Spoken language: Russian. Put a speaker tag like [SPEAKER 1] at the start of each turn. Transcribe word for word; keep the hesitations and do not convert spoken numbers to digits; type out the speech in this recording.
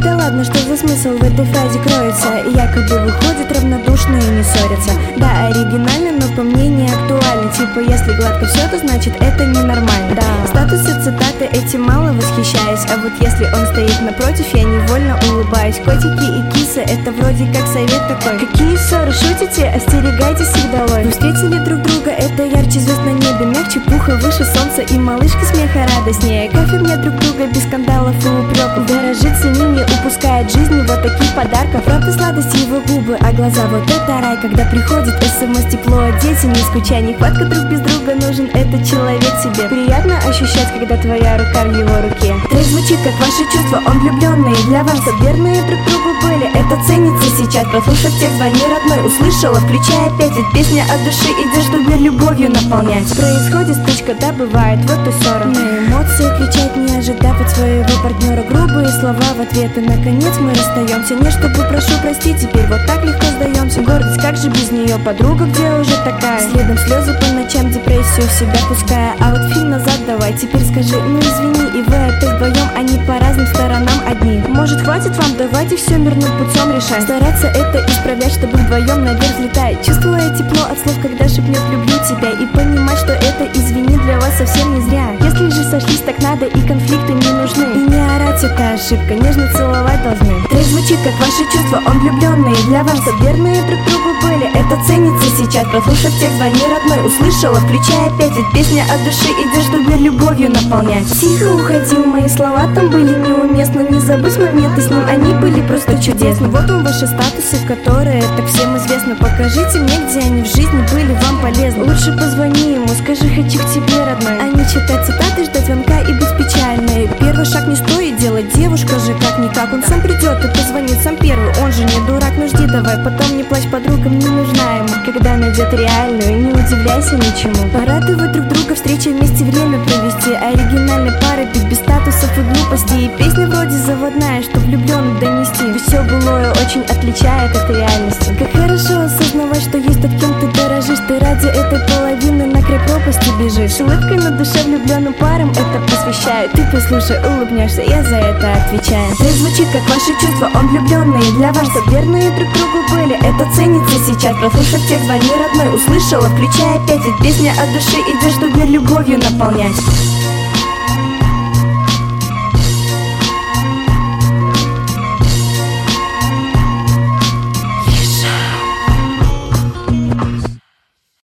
[SPEAKER 1] Да ладно, что за смысл в этой фразе кроется? Якобы выходят равнодушные и не ссорятся. Да, оригинально, но по мне не актуально. Типа, если гладко все, то значит это ненормально. Да. Статусы, цитаты, этим мало восхищаюсь. А вот если он стоит напротив, я невольно улыбаюсь. Котики и кисы, это вроде как совет такой. Какие ссоры, шутите? Остерегайтесь их долой. Вы встретили друг друга, это ярче звезд на небе. Мягче пуха, выше солнца и малышка смеха радостнее. Кафе мне друг друга без скандалов и упреков. Дорожит, цени, не упускает жизни вот таких подарков. Правда, сладость его губы, а глаза вот это рай. Когда приходит смс, тепло одеться, не скучай. Нехватка друг без друга, нужен этот человек тебе. Приятно ощущать, когда твоя рука в его руке. Трек звучит как ваши чувства, он влюбленный для вас. Чтоб верные друг другу были, это ценится сейчас. Прослушав текст звони родной, услышала, включай опять. Ведь песня от души идет, чтобы мир любовью наполнять. Происходит стычка, да бывает, вот и ссора. На эмоции кричать, не ожидав от своего партнера. Грубые слова в ответ, и наконец мы расстаемся. Не чтобы прошу простить, теперь вот так легко сдаемся. Гордость, как же без нее, подруга где уже такая? Следом слезы по ночам, депрессию в себя пуская. А вот фильм назад давай, теперь скажи, ну извини. И вы опять вдвоем, а не по разным сторонам одни. Может хватит вам, давайте все мирным путем решать. Стараться это исправлять, чтобы вдвоем наверх взлетать. Чувствуя тепло от слов, когда шепнет люблю тебя. И понимать, что это, извини, для вас совсем не зря. Если же сошлись, так надо, и конфликты не нужны. И не орать, это ошибка, нежно целовать должны. Трек звучит как ваши чувства, он влюбленный для вас. Чтоб верные друг другу были, это ценится сейчас. Прослушав текст звони родной, услышала, включай опять. Ведь песня от души идет, чтобы мир любовью наполнять. Тихо уходил, мои слова там были неуместны. Не забудь моменты с ним, они были просто чудесны. Вот он ваши статусы, которые так всем известны. Покажите мне, где они в жизни были вам полезны. Лучше позвони ему, скажи хочу к тебе, родной. А не читать цитаты, ждать звонка и быть печальной. Первый шаг не стоит делать, девушка же как-никак. Он сам придет и позвонит сам первый, он же не дурак, ну жди давай. Потом не плачь, подругам не нужна ему. Когда найдет реальную, не удивляйся ничему. Порадовать друг друга, встречи вместе, время провести. Оригинальной пары, пить без статусов и глупостей. И песня вроде заводная, что влюбленных донести. Ведь все былое очень отличает от реальности. Как хорошо осознавать, что есть тот, кем ты дорожишь. Ты ради этой половины на край пропасти бежишь. С улыбкой на душе влюбленным парам это посвящаю. Ты послушай, улыбнешься, я за это отвечаю. Трек звучит как ваши чувства, он влюбленный для вас. Чтоб верные друг другу были, это ценится сейчас. Прослушав текст звони родной, услышала, включай опять. Ведь песня от души идет, чтобы мир любовью наполнять.